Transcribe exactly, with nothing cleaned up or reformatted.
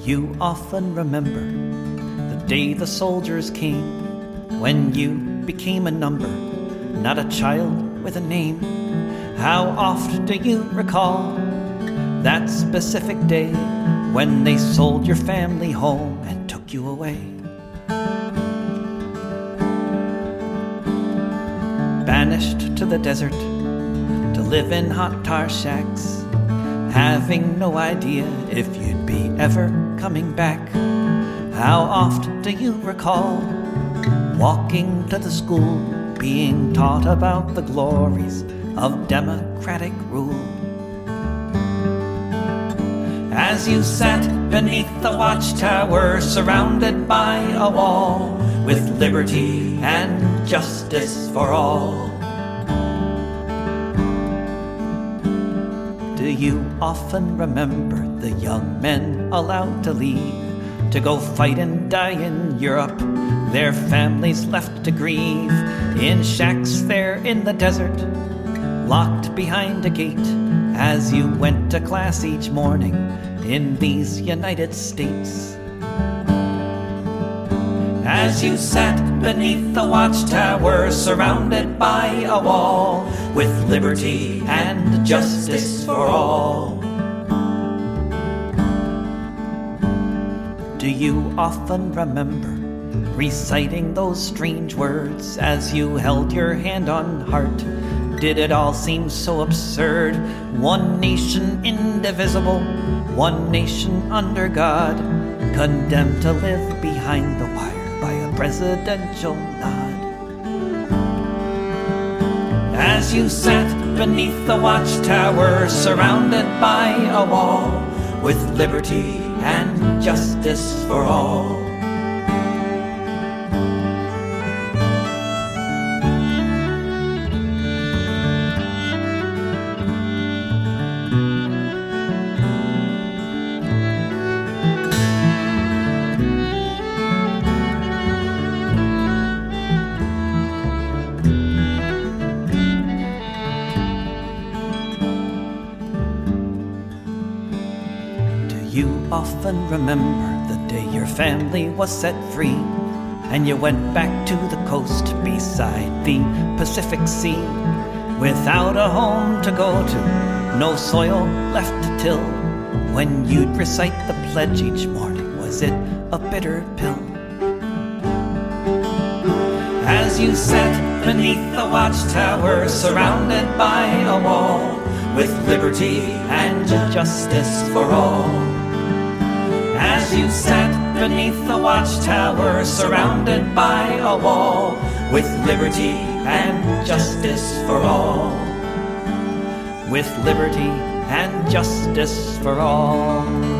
you often remember the day the soldiers came, when you became a number, not a child with a name? How oft do you recall that specific day when they sold your family home and took you away? Banished to the desert to live in hot tar shacks, having no idea if you'd be ever coming back. How oft do you recall walking to the school, being taught about the glories of democratic rule? As you sat beneath the watchtower, surrounded by a wall, with liberty and justice for all. Do you often remember the young men allowed to leave, to go fight and die in Europe, their families left to grieve, in shacks there in the desert, locked behind a gate, as you went to class each morning in these United States? As you sat beneath the watchtower, surrounded by a wall, with liberty and justice for all. Do you often remember reciting those strange words as you held your hand on heart? Did it all seem so absurd? One nation indivisible, one nation under God, condemned to live behind the wire by a presidential nod. As you sat beneath the watchtower, surrounded by a wall, with liberty and justice for all. You often remember the day your family was set free, and you went back to the coast beside the Pacific Sea, without a home to go to, no soil left to till. When you'd recite the pledge each morning, was it a bitter pill? As you sat beneath the watchtower, surrounded by a wall, with liberty and justice for all. As you sat beneath the watchtower, surrounded by a wall, with liberty and justice for all. With liberty and justice for all.